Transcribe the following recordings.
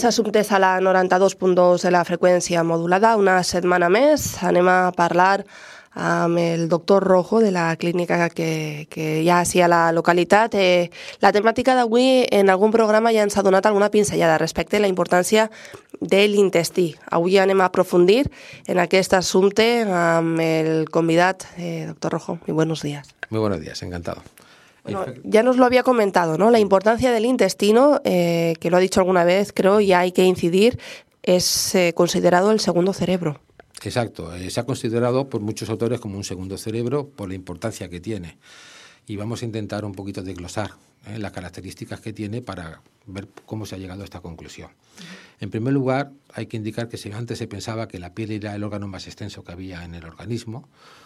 Benvingudes assumptes a la 92.2 de la freqüència modulada. Una setmana més anem a parlar amb el doctor Rojo de la clínica que hi ha a la localitat. La temàtica d'avui en algun programa ja ens ha donat alguna pinzellada respecte a la importància de l'intestí. Avui anem a aprofundir en aquest assumpte amb el convidat, doctor Rojo. Muy buenos días. Muy buenos días, encantado. Bueno, ya nos lo había comentado, ¿no? La importancia del intestino, que lo ha dicho alguna vez, creo, y hay que incidir, es considerado el segundo cerebro. Exacto, se ha considerado por muchos autores como un segundo cerebro por la importancia que tiene. Y vamos a intentar un poquito desglosar las características que tiene para ver cómo se ha llegado a esta conclusión. En primer lugar, hay que indicar que si antes se pensaba que la piel era el órgano más extenso que había en el organismo,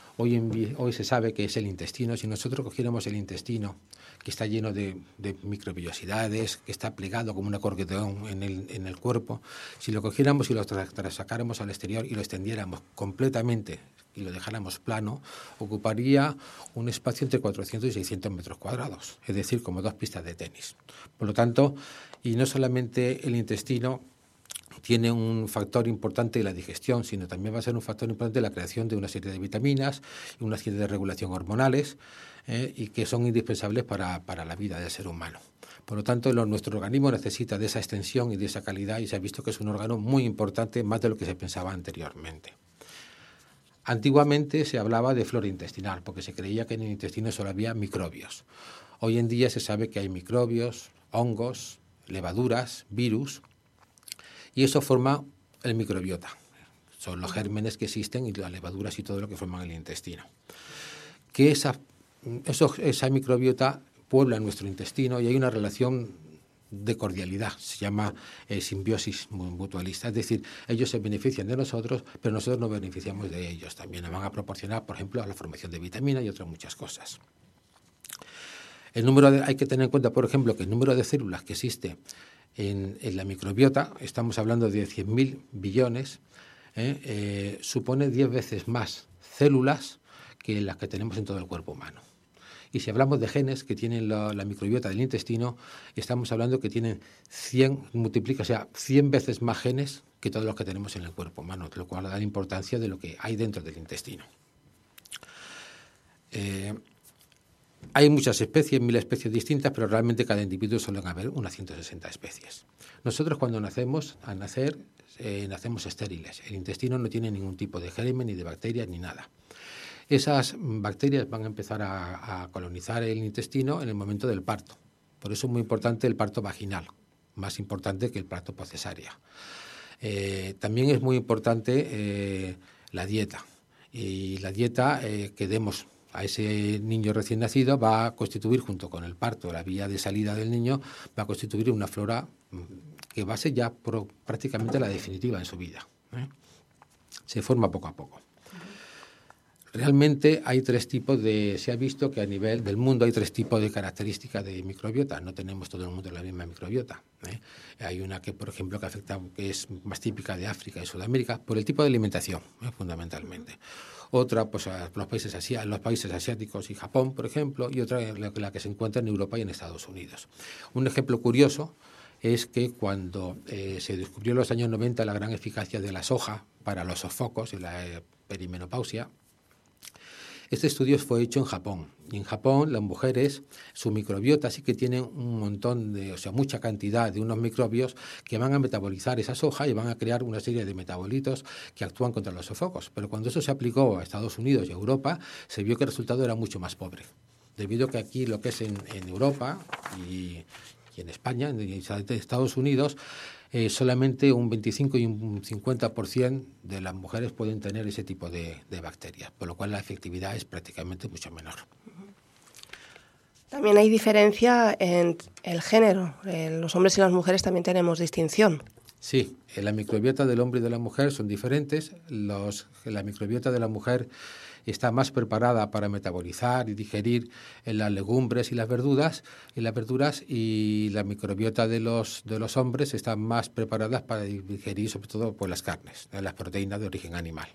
hoy se sabe que es el intestino. Si nosotros cogiéramos el intestino, que está lleno de microvellosidades, que está plegado como un acordeón en el cuerpo, si lo cogiéramos y lo sacáramos al exterior y lo extendiéramos completamente y lo dejáramos plano, ocuparía un espacio entre 400 y 600 metros cuadrados, es decir, como 2 pistas de tenis. Por lo tanto, y no solamente el intestino tiene un factor importante de la digestión, sino también va a ser un factor importante de la creación de una serie de vitaminas y una serie de regulación hormonales y que son indispensables para la vida del ser humano. Por lo tanto, nuestro organismo necesita de esa extensión y de esa calidad y se ha visto que es un órgano muy importante, más de lo que se pensaba anteriormente. Antiguamente se hablaba de flora intestinal porque se creía que en el intestino solo había microbios. Hoy en día se sabe que hay microbios, hongos, levaduras, virus, y eso forma el microbiota. Son los gérmenes que existen y las levaduras y todo lo que forman el intestino. Que esa microbiota puebla nuestro intestino y hay una relación de cordialidad, se llama simbiosis mutualista, es decir, ellos se benefician de nosotros, pero nosotros nos beneficiamos de ellos. También nos van a proporcionar, por ejemplo, la formación de vitaminas y otras muchas cosas. Hay que tener en cuenta, por ejemplo, que el número de células que existe en la microbiota, estamos hablando de 100.000 billones, supone 10 veces más células que las que tenemos en todo el cuerpo humano. Y si hablamos de genes que tienen la microbiota del intestino, estamos hablando que tienen 100 veces más genes que todos los que tenemos en el cuerpo humano, lo cual da la importancia de lo que hay dentro del intestino. Hay muchas especies, 1.000 especies distintas, pero realmente cada individuo suelen haber unas 160 especies. Nosotros cuando nacemos estériles. El intestino no tiene ningún tipo de germen, ni de bacterias, ni nada. Esas bacterias van a empezar a colonizar el intestino en el momento del parto. Por eso es muy importante el parto vaginal, más importante que el parto por cesárea. También es muy importante la dieta. Y la dieta que demos a ese niño recién nacido va a constituir, junto con el parto, la vía de salida del niño, va a constituir una flora que va a ser ya prácticamente la definitiva en su vida. Se forma poco a poco. Realmente hay se ha visto que a nivel del mundo hay 3 tipos de características de microbiota. No tenemos todo el mundo la misma microbiota. Hay una que, por ejemplo, que es más típica de África y Sudamérica por el tipo de alimentación, fundamentalmente. Otra, pues los países asiáticos y Japón, por ejemplo, y otra la que se encuentra en Europa y en Estados Unidos. Un ejemplo curioso es que cuando se descubrió en los años 90 la gran eficacia de la soja para los sofocos y la perimenopausia, este estudio fue hecho en Japón. Y en Japón las mujeres, su microbiota sí que tienen un montón mucha cantidad de unos microbios que van a metabolizar esa soja y van a crear una serie de metabolitos que actúan contra los sofocos. Pero cuando eso se aplicó a Estados Unidos y a Europa, se vio que el resultado era mucho más pobre. Debido a que aquí lo que es en Europa y en España, en Estados Unidos, solamente un 25 y un 50% de las mujeres pueden tener ese tipo de bacterias, por lo cual la efectividad es prácticamente mucho menor. También hay diferencia en el género. Los hombres y las mujeres también tenemos distinción. Sí, la microbiota del hombre y de la mujer son diferentes. La microbiota de la mujer está más preparada para metabolizar y digerir las legumbres y las verduras, y la microbiota de los hombres están más preparadas para digerir sobre todo las carnes, las proteínas de origen animal.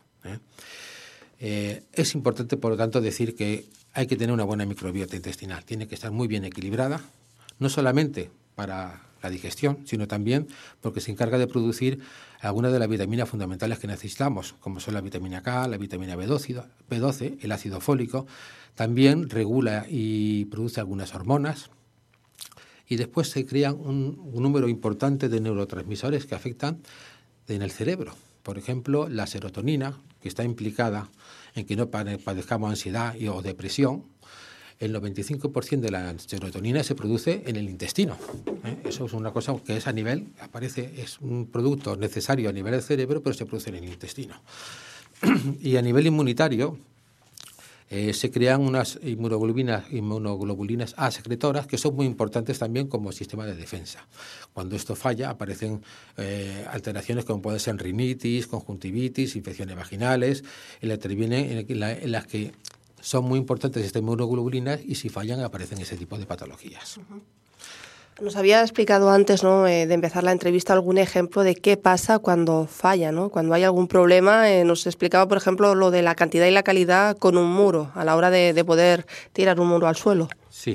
Es importante, por lo tanto, decir que hay que tener una buena microbiota intestinal. Tiene que estar muy bien equilibrada, no solamente para la digestión, sino también porque se encarga de producir algunas de las vitaminas fundamentales que necesitamos, como son la vitamina K, la vitamina B12, el ácido fólico. También regula y produce algunas hormonas. Y después se crean un número importante de neurotransmisores que afectan en el cerebro. Por ejemplo, la serotonina, que está implicada en que no padezcamos ansiedad o depresión. El 95% de la serotonina se produce en el intestino. Eso es una cosa que es a nivel, es un producto necesario a nivel del cerebro, pero se produce en el intestino. Y a nivel inmunitario, se crean unas inmunoglobulinas A secretoras que son muy importantes también como sistema de defensa. Cuando esto falla aparecen alteraciones como pueden ser rinitis, conjuntivitis, infecciones vaginales, en las que son muy importantes estas inmunoglobulinas y si fallan aparecen ese tipo de patologías. Uh-huh. Nos había explicado antes, ¿no?, de empezar la entrevista, algún ejemplo de qué pasa cuando falla, ¿no? Cuando hay algún problema. Nos explicaba, por ejemplo, lo de la cantidad y la calidad con un muro, a la hora de poder tirar un muro al suelo. Sí.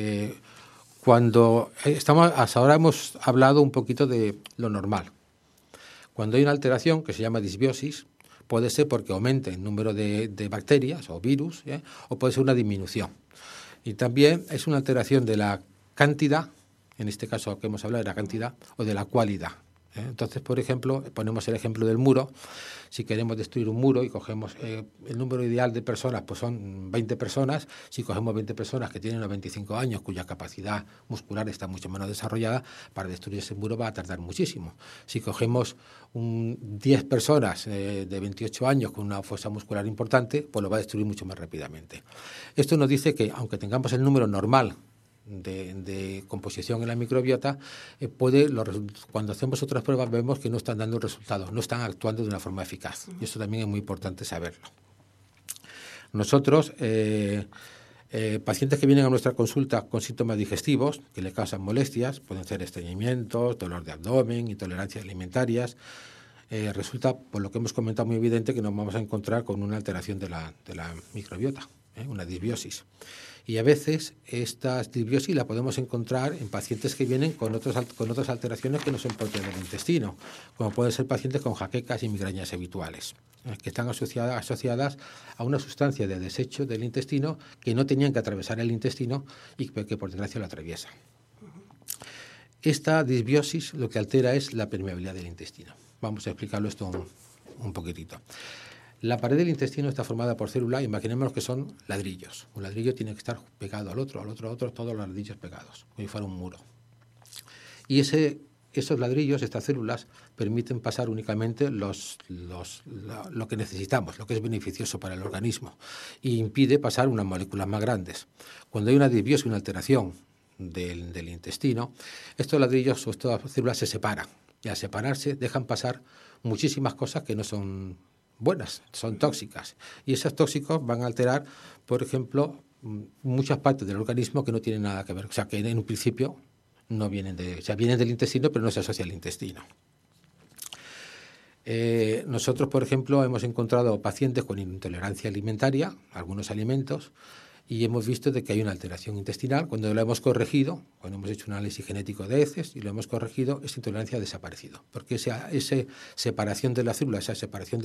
Hasta ahora hemos hablado un poquito de lo normal. Cuando hay una alteración que se llama disbiosis, puede ser porque aumente el número de bacterias o virus, o puede ser una disminución. Y también es una alteración de la cantidad, en este caso que hemos hablado de la cantidad, o de la cualidad. Entonces, por ejemplo, ponemos el ejemplo del muro. Si queremos destruir un muro y cogemos el número ideal de personas, pues son 20 personas. Si cogemos 20 personas que tienen unos 25 años, cuya capacidad muscular está mucho menos desarrollada, para destruir ese muro va a tardar muchísimo. Si cogemos 10 personas de 28 años con una fuerza muscular importante, pues lo va a destruir mucho más rápidamente. Esto nos dice que, aunque tengamos el número normal de composición en la microbiota, cuando hacemos otras pruebas vemos que no están dando resultados, no están actuando de una forma eficaz. Y eso también es muy importante saberlo. Nosotros, pacientes que vienen a nuestra consulta con síntomas digestivos que le causan molestias, pueden ser estreñimientos, dolor de abdomen, intolerancias alimentarias, resulta, por lo que hemos comentado, muy evidente que nos vamos a encontrar con una alteración de la microbiota, una disbiosis. Y a veces esta disbiosis la podemos encontrar en pacientes que vienen con otras alteraciones que no son propias del intestino, como pueden ser pacientes con jaquecas y migrañas habituales, que están asociadas a una sustancia de desecho del intestino que no tenían que atravesar el intestino y que por desgracia lo atraviesan. Esta disbiosis lo que altera es la permeabilidad del intestino. Vamos a explicarlo esto un poquitito. La pared del intestino está formada por células, imaginémonos que son ladrillos. Un ladrillo tiene que estar pegado al otro, todos los ladrillos pegados, como si fuera un muro. Y esos ladrillos, estas células, permiten pasar únicamente lo que necesitamos, lo que es beneficioso para el organismo, y impide pasar unas moléculas más grandes. Cuando hay una disbiosis, una alteración del intestino, estos ladrillos o estas células se separan, y al separarse dejan pasar muchísimas cosas que no son buenas, son tóxicas. Y esos tóxicos van a alterar, por ejemplo, muchas partes del organismo que no tienen nada que ver. O sea, que en un principio no vienen vienen del intestino, pero no se asocia al intestino. Nosotros, por ejemplo, hemos encontrado pacientes con intolerancia alimentaria a algunos alimentos y hemos visto de que hay una alteración intestinal. Cuando lo hemos corregido, cuando hemos hecho un análisis genético de heces y lo hemos corregido, esa intolerancia ha desaparecido. Porque esa separación de las células, esa separación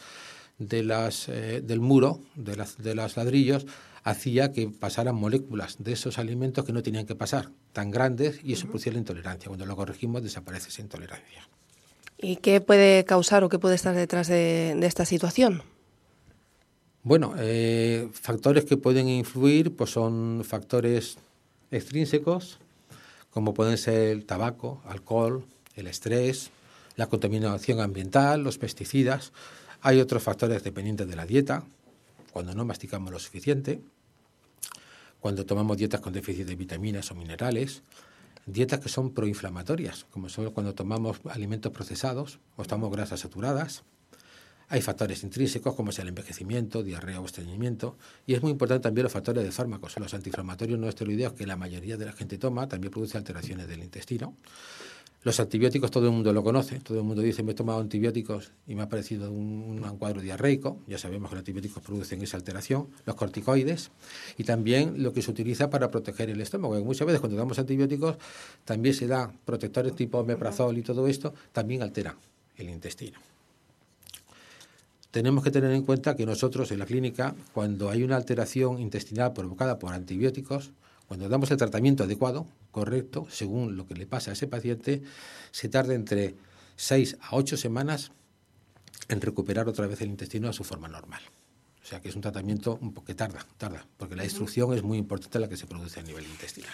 del muro, de los ladrillos, hacía que pasaran moléculas de esos alimentos que no tenían que pasar, tan grandes, y eso producía la intolerancia. Cuando lo corregimos, desaparece esa intolerancia. ¿Y qué puede causar o qué puede estar detrás de esta situación? Bueno, factores que pueden influir pues son factores extrínsecos, como pueden ser el tabaco, alcohol, el estrés, la contaminación ambiental, los pesticidas. Hay otros factores dependientes de la dieta, cuando no masticamos lo suficiente, cuando tomamos dietas con déficit de vitaminas o minerales, dietas que son proinflamatorias, como son cuando tomamos alimentos procesados o tomamos grasas saturadas. Hay factores intrínsecos como es el envejecimiento, diarrea o estreñimiento, y es muy importante también los factores de fármacos. Los antiinflamatorios no esteroideos que la mayoría de la gente toma también producen alteraciones del intestino. Los antibióticos todo el mundo lo conoce, todo el mundo dice me he tomado antibióticos y me ha parecido un cuadro diarreico, ya sabemos que los antibióticos producen esa alteración, los corticoides y también lo que se utiliza para proteger el estómago, que muchas veces cuando damos antibióticos también se da protectores tipo omeprazol y todo esto, también alteran el intestino. Tenemos que tener en cuenta que nosotros en la clínica, cuando hay una alteración intestinal provocada por antibióticos, cuando damos el tratamiento adecuado, correcto, según lo que le pasa a ese paciente, se tarda entre 6 a 8 semanas en recuperar otra vez el intestino a su forma normal. O sea que es un tratamiento que tarda, porque la destrucción es muy importante la que se produce a nivel intestinal.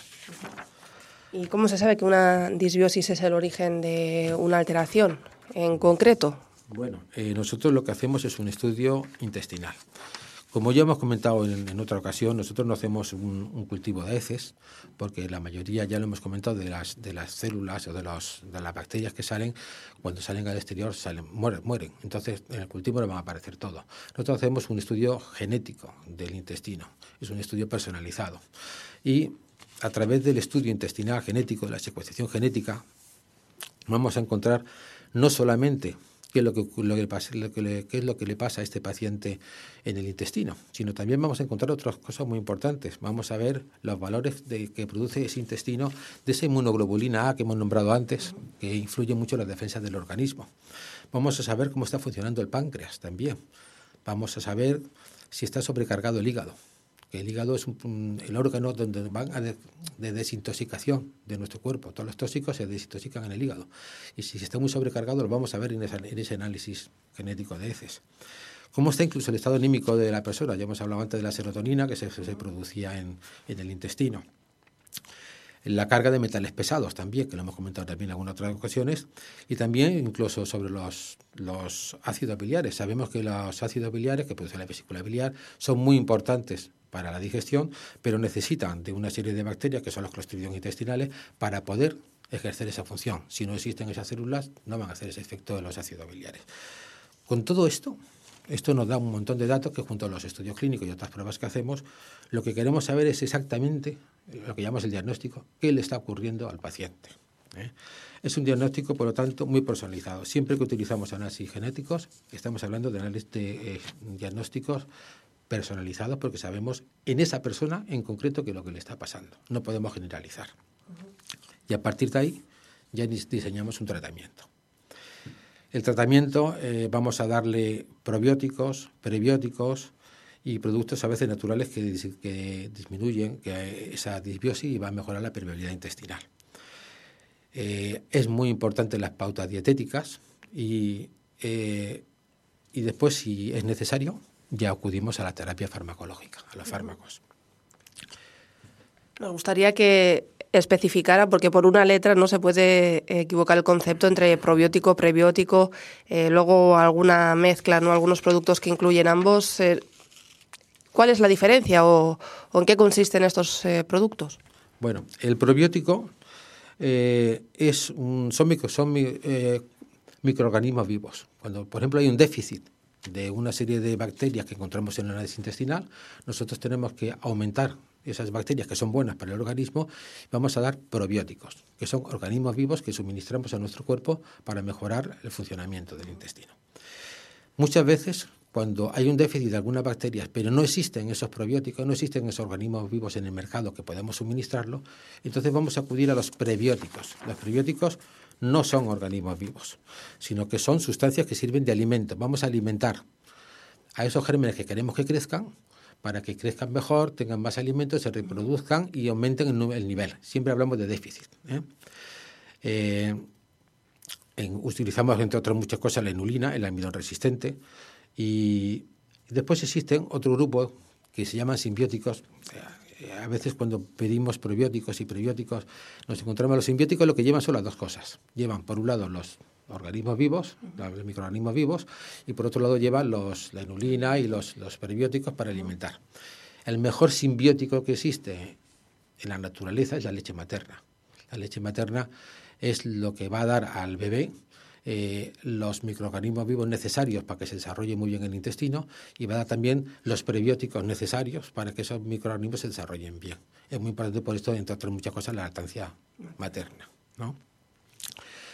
¿Y cómo se sabe que una disbiosis es el origen de una alteración en concreto? Bueno, nosotros lo que hacemos es un estudio intestinal. Como ya hemos comentado en otra ocasión, nosotros no hacemos un cultivo de heces, porque la mayoría, ya lo hemos comentado, de las células o de las bacterias que salen, cuando salen al exterior mueren. Entonces, en el cultivo no van a aparecer todo. Nosotros hacemos un estudio genético del intestino, es un estudio personalizado. Y a través del estudio intestinal genético, de la secuenciación genética, vamos a encontrar no solamente qué es lo que le pasa a este paciente en el intestino, sino también vamos a encontrar otras cosas muy importantes. Vamos a ver los valores que produce ese intestino de esa inmunoglobulina A que hemos nombrado antes, que influye mucho en la defensa del organismo. Vamos a saber cómo está funcionando el páncreas también. Vamos a saber si está sobrecargado el hígado. El hígado es el órgano donde van de desintoxicación de nuestro cuerpo. Todos los tóxicos se desintoxican en el hígado. Y si está muy sobrecargado, lo vamos a ver en ese análisis genético de heces. ¿Cómo está incluso el estado anímico de la persona? Ya hemos hablado antes de la serotonina que se producía en el intestino. La carga de metales pesados también, que lo hemos comentado también en algunas otras ocasiones, y también incluso sobre los ácidos biliares. Sabemos que los ácidos biliares que produce la vesícula biliar son muy importantes para la digestión, pero necesitan de una serie de bacterias, que son los clostridium intestinales, para poder ejercer esa función. Si no existen esas células, no van a hacer ese efecto de los ácidos biliares. Con todo esto nos da un montón de datos que junto a los estudios clínicos y otras pruebas que hacemos, lo que queremos saber es exactamente lo que llamamos el diagnóstico, qué le está ocurriendo al paciente. Es un diagnóstico, por lo tanto, muy personalizado. Siempre que utilizamos análisis genéticos, estamos hablando de diagnósticos personalizados porque sabemos en esa persona en concreto qué es lo que le está pasando. No podemos generalizar. Y a partir de ahí ya diseñamos un tratamiento. El tratamiento vamos a darle probióticos, prebióticos y productos a veces naturales que disminuyen esa disbiosis y va a mejorar la permeabilidad intestinal. Es muy importante las pautas dietéticas y después, si es necesario, ya acudimos a la terapia farmacológica, a los fármacos. Nos gustaría que especificara, porque por una letra no se puede equivocar el concepto entre probiótico, prebiótico, luego alguna mezcla, ¿no? Algunos productos que incluyen ambos. ¿Cuál es la diferencia o en qué consisten estos productos? Bueno, el probiótico son microorganismos vivos. Cuando, por ejemplo, hay un déficit de una serie de bacterias que encontramos en el análisis intestinal, nosotros tenemos que aumentar esas bacterias que son buenas para el organismo. Vamos a dar probióticos, que son organismos vivos que suministramos a nuestro cuerpo para mejorar el funcionamiento del intestino. Muchas veces, cuando hay un déficit de algunas bacterias, pero no existen esos probióticos, no existen esos organismos vivos en el mercado que podemos suministrarlo, entonces vamos a acudir a los prebióticos. Los prebióticos no son organismos vivos, sino que son sustancias que sirven de alimento. Vamos a alimentar a esos gérmenes que queremos que crezcan para que crezcan mejor, tengan más alimentos, se reproduzcan y aumenten el nivel. Siempre hablamos de déficit. Utilizamos, entre otras muchas cosas, la inulina, el almidón resistente, y después existen otro grupo que se llaman simbióticos. A veces cuando pedimos probióticos y prebióticos nos encontramos los simbióticos, lo que llevan son las dos cosas. Llevan por un lado los organismos vivos, los microorganismos vivos, y por otro lado llevan la inulina y los prebióticos para alimentar. El mejor simbiótico que existe en la naturaleza es la leche materna. La leche materna es lo que va a dar al bebé los microorganismos vivos necesarios para que se desarrolle muy bien el intestino y va a dar también los prebióticos necesarios para que esos microorganismos se desarrollen bien. Es muy importante por esto, entre otras muchas cosas, la lactancia materna, ¿no?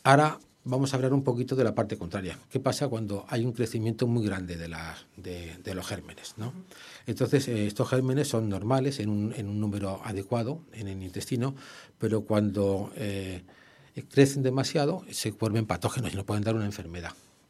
Ahora vamos a hablar un poquito de la parte contraria. ¿Qué pasa cuando hay un crecimiento muy grande de los gérmenes, ¿no? Entonces, estos gérmenes son normales en un número adecuado en el intestino, pero cuando crecen demasiado se vuelven patógenos y nos pueden dar una enfermedad.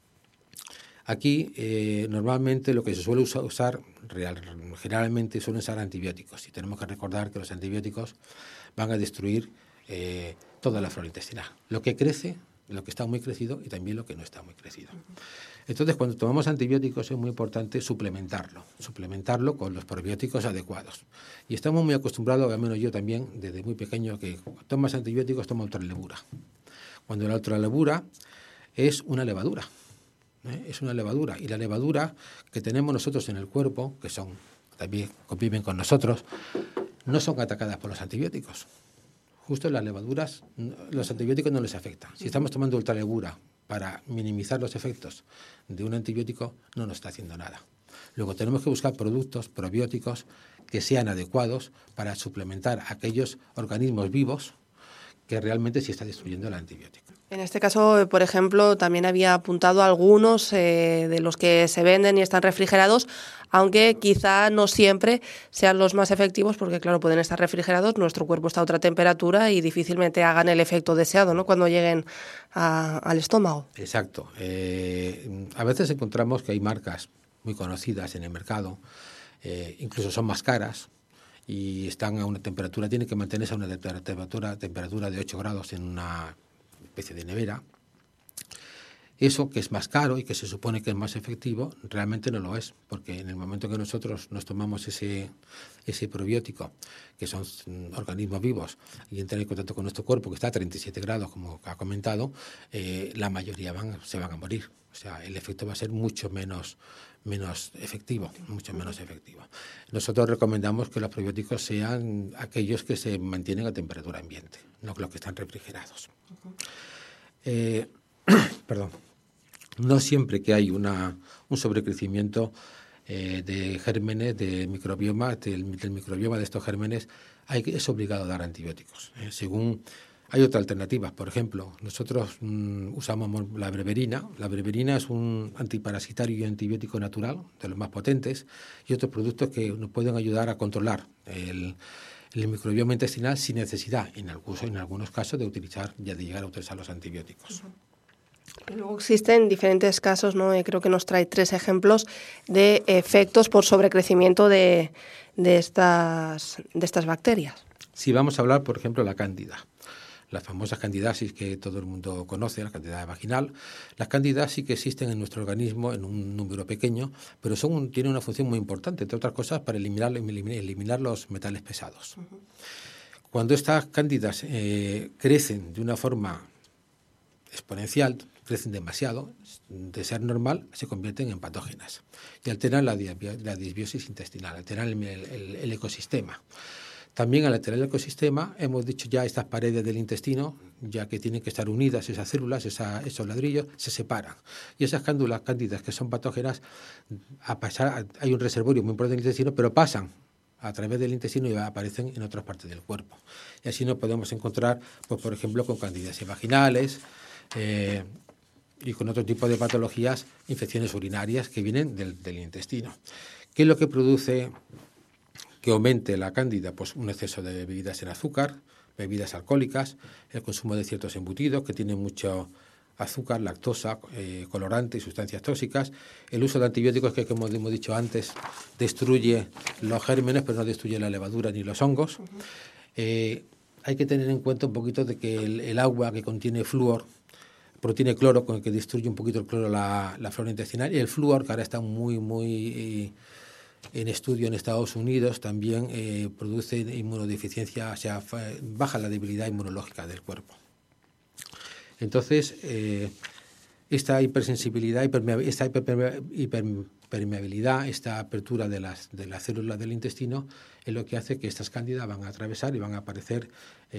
Aquí, normalmente lo que se suele usar, generalmente suelen usar antibióticos. Y tenemos que recordar que los antibióticos van a destruir toda la flora intestinal. Lo que crece, lo que está muy crecido y también lo que no está muy crecido. Entonces, cuando tomamos antibióticos es muy importante suplementarlo con los probióticos adecuados. Y estamos muy acostumbrados, al menos yo también, desde muy pequeño, que tomas antibióticos, toma ultralevura. Cuando la ultralevura es una levadura. Es una levadura, y la levadura que tenemos nosotros en el cuerpo, que también conviven con nosotros, no son atacadas por los antibióticos. Justo las levaduras, los antibióticos no les afectan. Si estamos tomando ultralevura para minimizar los efectos de un antibiótico, no nos está haciendo nada. Luego tenemos que buscar productos probióticos que sean adecuados para suplementar aquellos organismos vivos que realmente sí está destruyendo el antibiótico. En este caso, por ejemplo, también había apuntado algunos de los que se venden y están refrigerados, aunque quizá no siempre sean los más efectivos, porque claro, pueden estar refrigerados, nuestro cuerpo está a otra temperatura y difícilmente hagan el efecto deseado, ¿no?, cuando lleguen al estómago. Exacto. A veces encontramos que hay marcas muy conocidas en el mercado, incluso son más caras, y están a una temperatura, tienen que mantenerse a una temperatura de 8 grados en una especie de nevera. Eso, que es más caro y que se supone que es más efectivo, realmente no lo es, porque en el momento que nosotros nos tomamos ese probiótico, que son organismos vivos, y entran en contacto con nuestro cuerpo, que está a 37 grados, como ha comentado, la mayoría se van a morir. O sea, el efecto va a ser mucho menos efectivo, mucho menos efectivo. Nosotros recomendamos que los probióticos sean aquellos que se mantienen a temperatura ambiente, no los que están refrigerados. Perdón. No siempre que hay un sobrecrecimiento de gérmenes, de microbioma, del microbioma de estos gérmenes, es obligado a dar antibióticos. Hay otras alternativas. Por ejemplo, nosotros usamos la berberina. La berberina es un antiparasitario y antibiótico natural, de los más potentes, y otros productos que nos pueden ayudar a controlar el microbioma intestinal sin necesidad, en algunos casos, de llegar a utilizar los antibióticos. Y luego existen diferentes casos, ¿no? Creo que nos trae 3 ejemplos de efectos por sobrecrecimiento de estas bacterias. Sí, vamos a hablar, por ejemplo, de la cándida. Las famosas candidasis que todo el mundo conoce, la candida vaginal. Las cándidas sí que existen en nuestro organismo en un número pequeño, pero tienen una función muy importante, entre otras cosas, para eliminar los metales pesados. Uh-huh. Cuando estas cándidas crecen de una forma exponencial, crecen demasiado, de ser normal, se convierten en patógenas y alteran la disbiosis intestinal, alteran el ecosistema. También al alterar el ecosistema, hemos dicho ya, estas paredes del intestino, ya que tienen que estar unidas esas células, esos ladrillos, se separan. Y esas cándidas que son patógenas, hay un reservorio muy importante en el intestino, pero pasan a través del intestino y aparecen en otras partes del cuerpo. Y así nos podemos encontrar, pues, por ejemplo, con candidiasis vaginales, y con otro tipo de patologías, infecciones urinarias que vienen del intestino. ¿Qué es lo que produce que aumente la cándida? Pues un exceso de bebidas en azúcar, bebidas alcohólicas, el consumo de ciertos embutidos que tienen mucho azúcar, lactosa, colorante y sustancias tóxicas, el uso de antibióticos que, como hemos dicho antes, destruye los gérmenes, pero no destruye la levadura ni los hongos. Hay que tener en cuenta un poquito de que el agua que contiene flúor, contiene cloro, con el que destruye un poquito el cloro la flora intestinal, y el flúor, que ahora está muy en estudio en Estados Unidos, también produce inmunodeficiencia, o sea, baja la debilidad inmunológica del cuerpo. Entonces, esta hipersensibilidad, esta hiperpermeabilidad, esta apertura de las células del intestino es lo que hace que estas cándidas van a atravesar y van a aparecer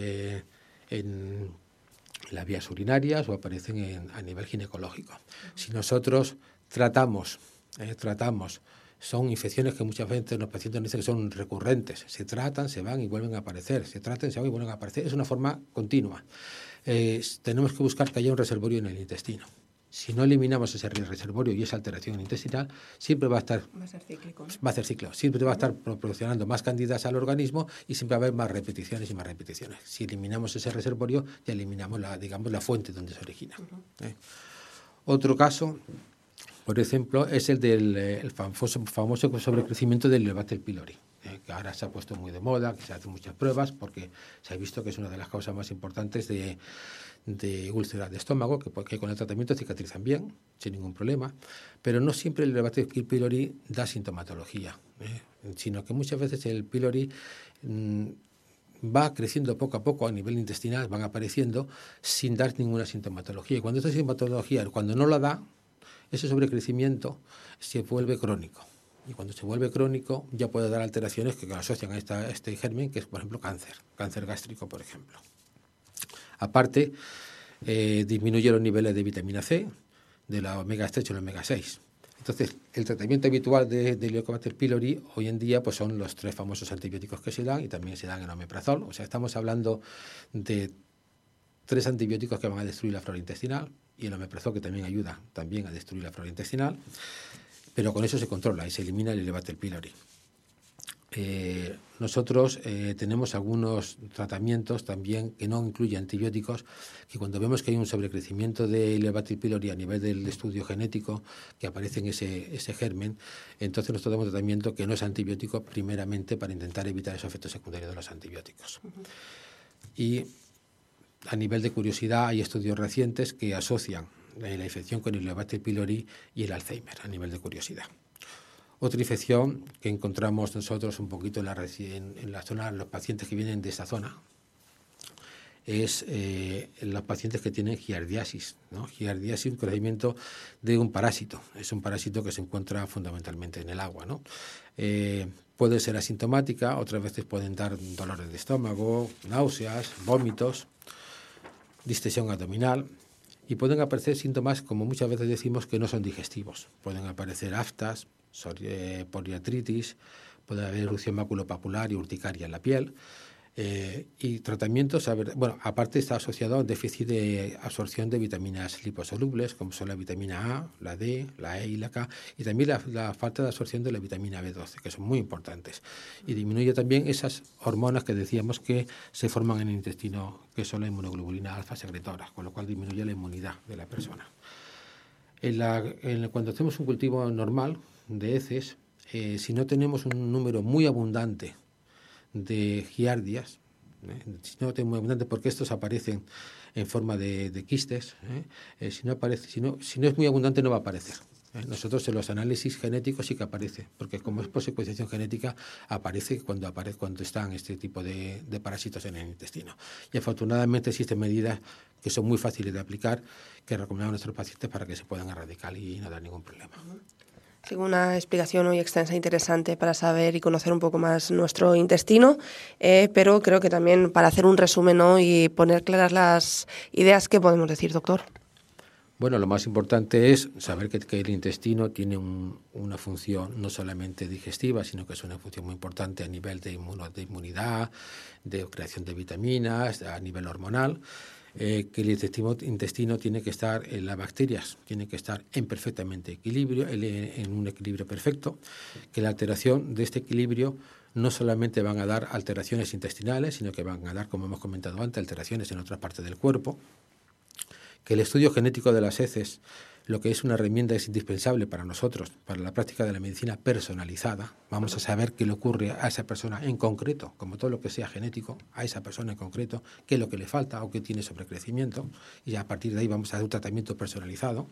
en las vías urinarias o aparecen a nivel ginecológico. Si nosotros tratamos, son infecciones que muchas veces los pacientes nos dicen que son recurrentes. Se tratan, se van y vuelven a aparecer. Se tratan, se van y vuelven a aparecer. Es una forma continua. tenemos que buscar que haya un reservorio en el intestino. Si no eliminamos ese reservorio y esa alteración intestinal, siempre va a estar... Va a ser cíclico, ¿no? Va a ser ciclo. Siempre va a estar proporcionando más candidas al organismo y siempre va a haber más repeticiones y más repeticiones. Si eliminamos ese reservorio, ya eliminamos la fuente donde se origina. Otro caso, por ejemplo, es el del famoso sobrecrecimiento del Helicobacter pylori, que ahora se ha puesto muy de moda, que se hacen muchas pruebas, porque se ha visto que es una de las causas más importantes de úlceras de estómago, que con el tratamiento cicatrizan bien, sin ningún problema, pero no siempre el Helicobacter pylori da sintomatología, sino que muchas veces el pylori va creciendo poco a poco a nivel intestinal, van apareciendo sin dar ninguna sintomatología. Y cuando esta sintomatología, cuando no la da, ese sobrecrecimiento se vuelve crónico. Y cuando se vuelve crónico ya puede dar alteraciones que asocian a este germen, que es, por ejemplo, cáncer gástrico, por ejemplo. Aparte, disminuye los niveles de vitamina C, de la omega 3 y la omega 6. Entonces, el tratamiento habitual de Helicobacter pylori hoy en día pues son los 3 famosos antibióticos que se dan y también se dan en omeprazol. O sea, estamos hablando de 3 antibióticos que van a destruir la flora intestinal y el omeprazol que también ayuda a destruir la flora intestinal, pero con eso se controla y se elimina el Helicobacter pylori. Nosotros tenemos algunos tratamientos también que no incluyen antibióticos, que cuando vemos que hay un sobrecrecimiento de Helicobacter pylori a nivel del estudio genético que aparece en ese germen, entonces nosotros damos tratamiento que no es antibiótico primeramente para intentar evitar esos efectos secundarios de los antibióticos. Y a nivel de curiosidad hay estudios recientes que asocian la infección con el Helicobacter pylori y el Alzheimer a nivel de curiosidad. Otra infección que encontramos nosotros un poquito en la zona, los pacientes que vienen de esa zona, es los pacientes que tienen giardiasis, ¿no? Giardiasis, un crecimiento de un parásito. Es un parásito que se encuentra fundamentalmente en el agua, ¿no? Puede ser asintomática, otras veces pueden dar dolores de estómago, náuseas, vómitos, distensión abdominal. Y pueden aparecer síntomas, como muchas veces decimos, que no son digestivos. Pueden aparecer aftas, poliartritis, puede haber erupción maculopapular y urticaria en la piel. Y tratamientos, aparte está asociado a un déficit de absorción de vitaminas liposolubles, como son la vitamina A, la D, la E y la K, y también la falta de absorción de la vitamina B12, que son muy importantes. Y disminuye también esas hormonas que decíamos que se forman en el intestino, que son la inmunoglobulina alfa secretora, con lo cual disminuye la inmunidad de la persona. Cuando hacemos un cultivo normal de heces, si no tenemos un número muy abundante de giardias, si no tenemos muy abundante, porque estos aparecen en forma de quistes, si no es muy abundante no va a aparecer. Nosotros en los análisis genéticos sí que aparece, porque como es por secuenciación genética, aparece cuando están este tipo de parásitos en el intestino. Y afortunadamente existen medidas que son muy fáciles de aplicar, que recomendamos a nuestros pacientes para que se puedan erradicar y no dar ningún problema. Tengo una explicación muy extensa e interesante para saber y conocer un poco más nuestro intestino, pero creo que también para hacer un resumen, ¿no?, y poner claras las ideas, ¿qué podemos decir, doctor? Bueno, lo más importante es saber que el intestino tiene una función no solamente digestiva, sino que es una función muy importante a nivel de inmunidad, de creación de vitaminas, a nivel hormonal. Que el intestino tiene que estar, las bacterias tienen que estar en perfectamente equilibrio, en un equilibrio perfecto, que la alteración de este equilibrio no solamente van a dar alteraciones intestinales, sino que van a dar, como hemos comentado antes, alteraciones en otras partes del cuerpo, que el estudio genético de las heces, lo que es una herramienta es indispensable para nosotros, para la práctica de la medicina personalizada. Vamos a saber qué le ocurre a esa persona en concreto, como todo lo que sea genético, a esa persona en concreto, qué es lo que le falta o qué tiene sobrecrecimiento, y a partir de ahí vamos a hacer un tratamiento personalizado.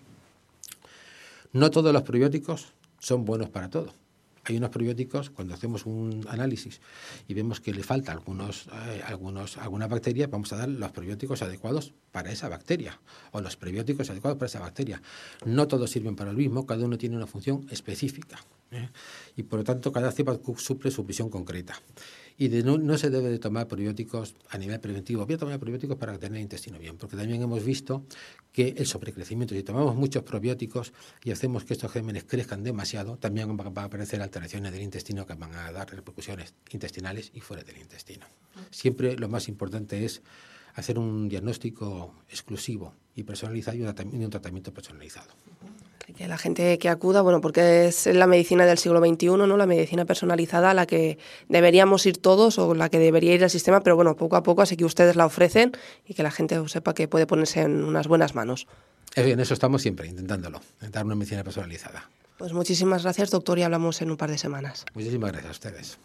No todos los probióticos son buenos para todo. Hay unos probióticos, cuando hacemos un análisis y vemos que le falta algunas bacterias, vamos a dar los probióticos adecuados para esa bacteria o los prebióticos adecuados para esa bacteria. No todos sirven para lo mismo, cada uno tiene una función específica, y por lo tanto cada cepa suple su visión concreta. Y no se debe de tomar probióticos a nivel preventivo. Voy a tomar probióticos para tener el intestino bien, porque también hemos visto que el sobrecrecimiento, si tomamos muchos probióticos y hacemos que estos gérmenes crezcan demasiado, también va a aparecer alteraciones del intestino que van a dar repercusiones intestinales y fuera del intestino. Siempre lo más importante es hacer un diagnóstico exclusivo y personalizado y un tratamiento personalizado. Que la gente que acuda, bueno, porque es la medicina del siglo XXI, ¿no? La medicina personalizada a la que deberíamos ir todos o la que debería ir el sistema, pero bueno, poco a poco, así que ustedes la ofrecen y que la gente sepa que puede ponerse en unas buenas manos. En eso estamos siempre, intentándolo, dar una medicina personalizada. Pues muchísimas gracias, doctor, y hablamos en un par de semanas. Muchísimas gracias a ustedes.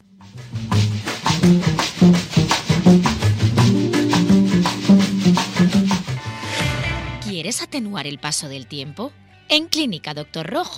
¿Quieres atenuar el paso del tiempo? En Clínica Dr. Rojo